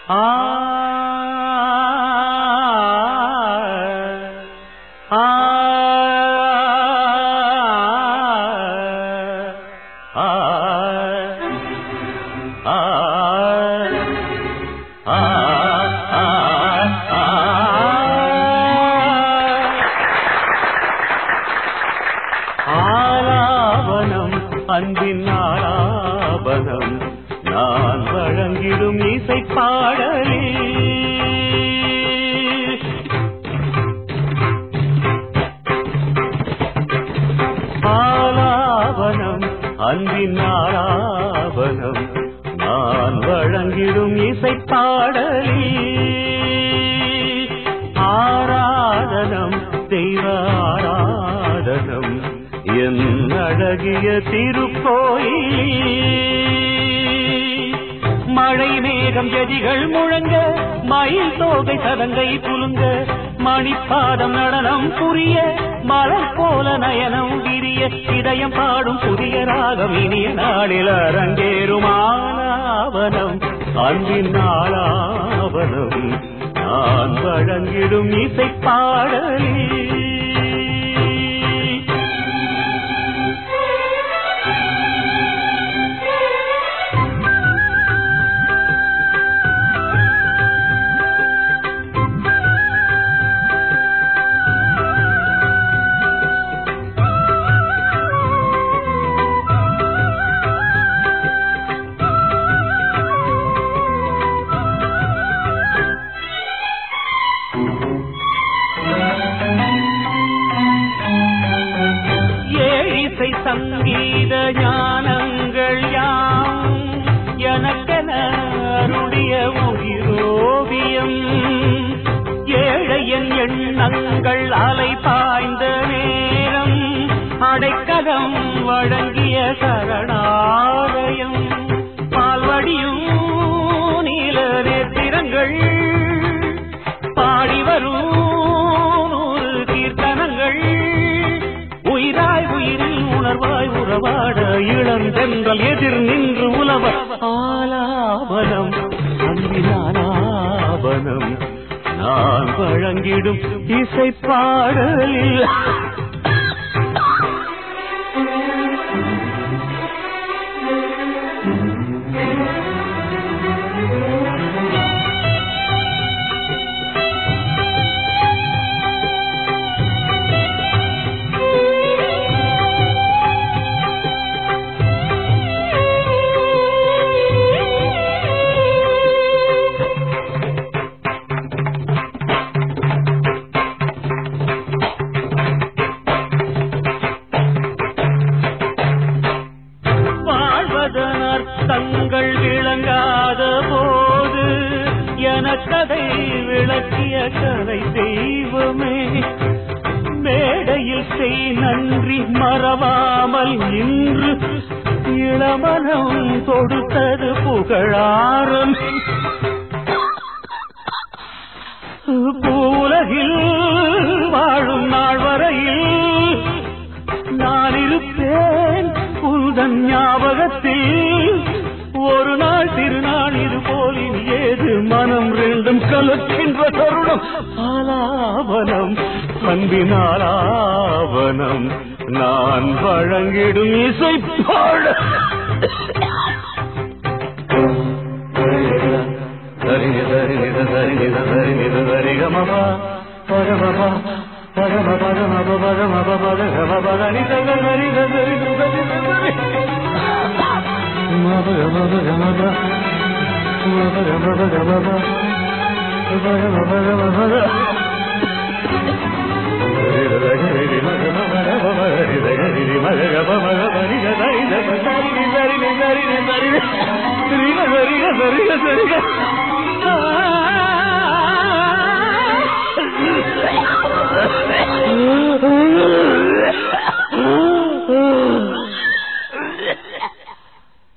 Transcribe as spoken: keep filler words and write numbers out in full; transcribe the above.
ஆ ஆ ஆலாபனம் அன்பின் ஆலாபனம் நான் வழங்கிடும் இசை பாடலே ஆலாபனம் அன்பின் ஆலாபனம் நான் வழங்கிடும் இசை பாடலே ஆராதனம் தெய்வ ஆராதனம் என் அழகிய திருக்கோயில் மழை மேகம் ஜதிகள் முழங்க மயில் தோகை சதங்கை குலுங்க மணிப்பாதம் நடனம் புரிய மலர் போல நயனம் விரிய இதயம் பாடும் புதிய ராகம் இனிய நாளில் அரங்கேறும் ஆலாபனம் அன்பின் ஆலாபனம் நான் வழங்கிடும் இசை பாடலே சங்கீத ஞானங்கள் யாம் எனக்கென அருளிய உயிரோவியம் ஏழையன் எண்ணங்கள் அலை பாய்ந்த நேரம் அடைக்கலம் வழங்கிய சரணாலயம் பால்வடியும் நீல நேத்திரங்கள் பாடி வரும் நூறு கீர்த்தனங்கள் உயிராய் உயிரில் உணர்வாய் உறவாட இளந்தென்றல் எதிர் நின்று உலவ ஆலாபனம் அன்பினாலாபனம் நான் வழங்கிடும் இசை பாடலில் தங்கள் விளங்காத போது எனக்கதை விளக்கிய கலை தெய்வமே மேடையில் செய் நன்றி மறவாமல் இன்று இளமனம் தொடுத்தது புகழாரம் பூலகில் வாழும் நாள் வரையில் நான் இருப்பேன் உந்தன் ஞாபகத்தில் ஒரு நாள் திருநாள் இது போலின் ஏது மனம் ரெண்டும் கலக்கின்ற தருணம் ஆலாபனம் அன்பின் ஆலாபனம் நான் வழங்கிடும் இசை பாட சரிநித சரிநித சரிநித சரிநித சரிகமபா பரமபா பரம பரம பரம பரம பரணி தங்கள் சரித சரித மப மப மப மப மப மப பரம பரம பர சரித சரிதி மக மக மக சரிதி மக மக மக சரித சரித சரிதி சரிதி சரிதி சரிதி சரித சரித சரித